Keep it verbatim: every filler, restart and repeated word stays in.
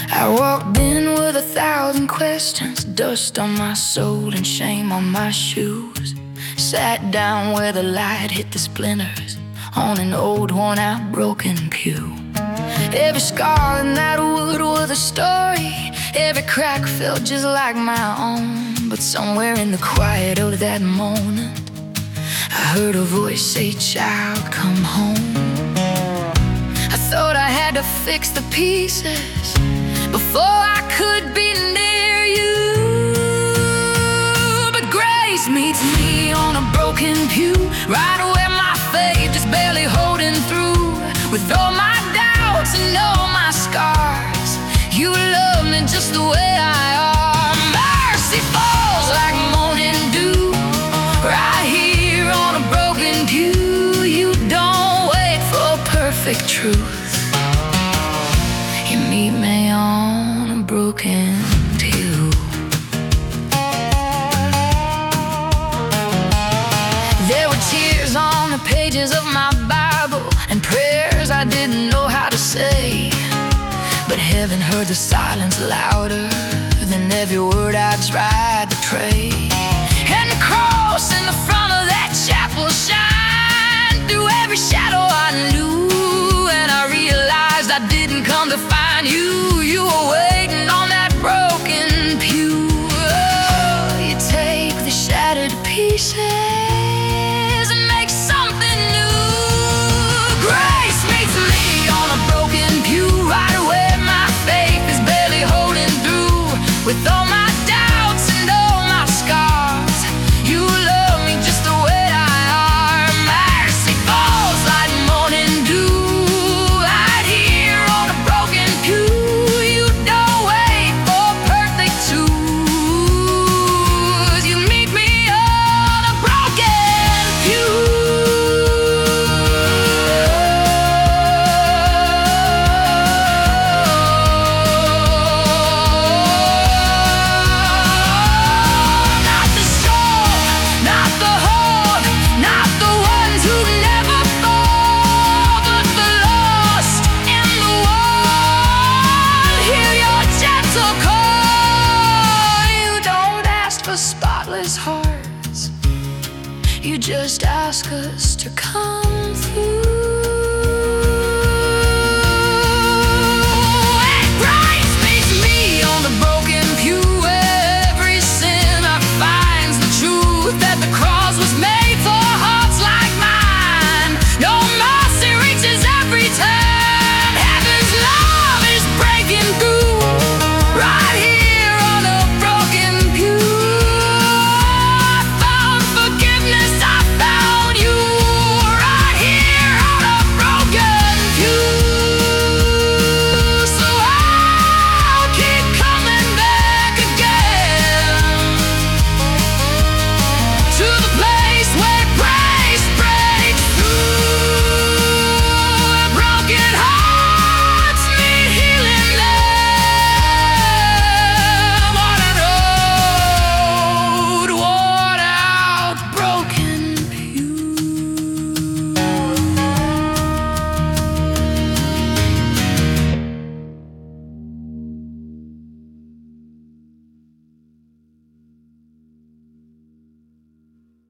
I walked in with a thousand questions, dust on my soul and shame on my shoes. Sat down where the light hit the splinters on an old worn-out broken pew. Every scar in that wood was a story, every crack felt just like my own. But somewhere in the quiet of that morning, I heard a voice say, "Child, come home." I thought I had to fix the pieces before I could be near you. But grace meets me on a broken pew, right where my faith is barely holding through. With all my doubts and all my scars, you love me just the way I are. Mercy falls like morning dew, right here on a broken pew. You don't wait for perfect truth, you meet me on a broken pew. There were tears on the pages of my Bible and prayers I didn't know how to say, but heaven heard the silence louder than every word I tried to pray. And the cross in the front of that chapel shined through every shadow I knew, and I realized I didn't come to find you. You were waiting on that broken pew. Oh, you take the shattered pieces and make something new. Grace meets me on a broken pew, right where my faith is barely holding through. With all my doubts and all my scars, you love me just the way I are. Mercy falls like morning dew, right here on a broken pew. You don't wait for perfect truth, you meet me on a broken pew. Spotless hearts, you just ask us to come through.